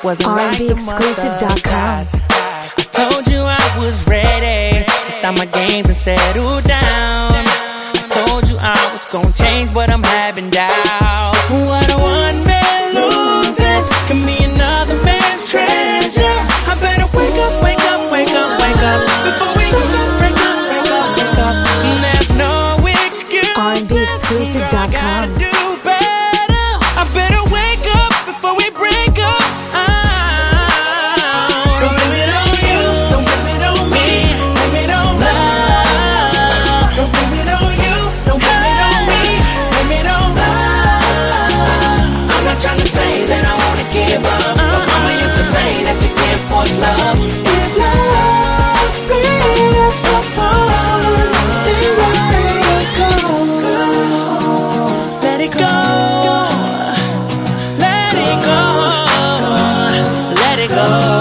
wasn't like the RnBExclusive.com. I told you I was ready to stop my games and settle down. I told you I was gonna change, but I'm having doubts. What a one man loses can be another man's treasure. I better wake up, wake up, wake up, wake up before we break up, break up, break up. There's no excuse. RnBExclusive.com. Love. If love's been so far, then let it go. Let it go. Let it go. Let it go.